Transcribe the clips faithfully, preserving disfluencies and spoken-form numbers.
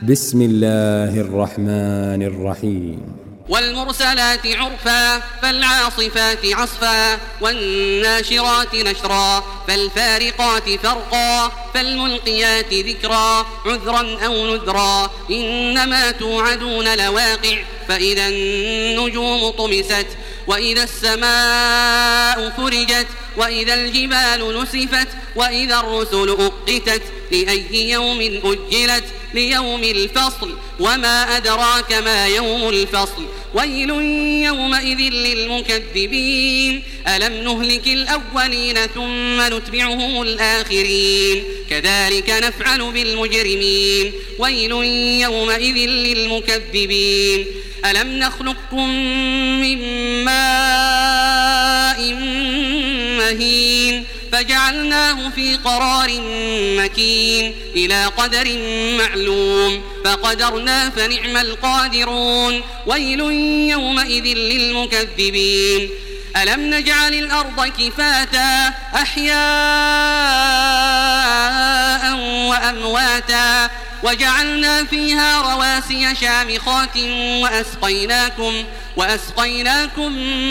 بسم الله الرحمن الرحيم. والمرسلات عرفا فالعاصفات عصفا والناشرات نشرا فالفارقات فرقا فالملقيات ذكرا عذرا أو نذرا إنما توعدون لواقع فإذا النجوم طمست وإذا السماء فرجت وإذا الجبال نسفت وإذا الرسل أقتت لأي يوم أجلت ليوم الفصل وما أدراك ما يوم الفصل ويل يومئذ للمكذبين ألم نهلك الأولين ثم نتبعهم الآخرين كذلك نفعل بالمجرمين ويل يومئذ للمكذبين ألم نخلقكم من ماء مهين فجعلناه في قرار مكين إلى قدر معلوم فقدرنا فنعم القادرون ويل يومئذ للمكذبين ألم نجعل الأرض كفاتا أحياء وأمواتا وجعلنا فيها رواسي شامخات وأسقيناكم, وأسقيناكم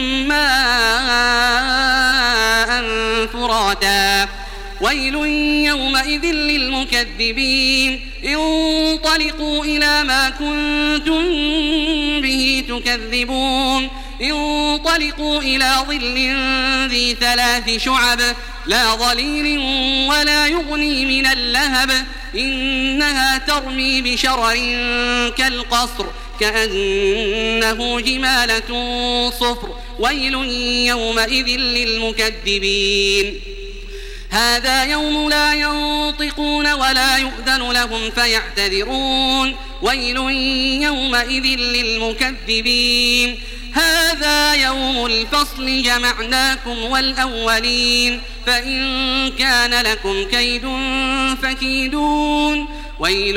ماء فراتا ويل يومئذ للمكذبين انطلقوا إلى ما كنتم به تكذبون انطلقوا إلى ظل ذي ثلاث شعب لا ظليل ولا يغني من اللهب إنها ترمي بشرر كالقصر كأنه جمالة صفر ويل يومئذ للمكذبين هذا يوم لا ينطقون ولا يؤذن لهم فيعتذرون ويل يومئذ للمكذبين هذا يوم الفصل جمعناكم والأولين فإن كان لكم كيد فكيدون ويل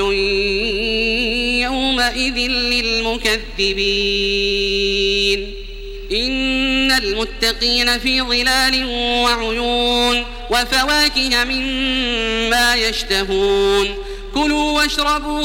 يومئذ للمكذبين إن المتقين في ظلال وعيون وفواكه مما يشتهون كلوا واشربوا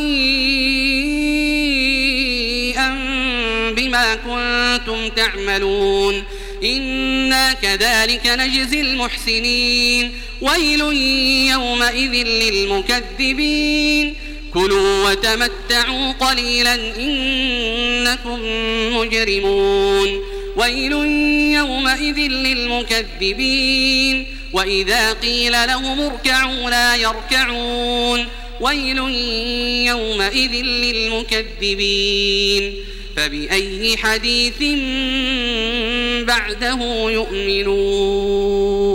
هنيئا بما كنتم تعملون إنا كذلك نجزي المحسنين ويل يومئذ للمكذبين كلوا وتمتعوا قليلا إنكم مجرمون ويل يومئذ للمكذبين وإذا قيل لهم اركعوا لا يركعون ويل يومئذ للمكذبين فبأي حديث بعده يؤمنون.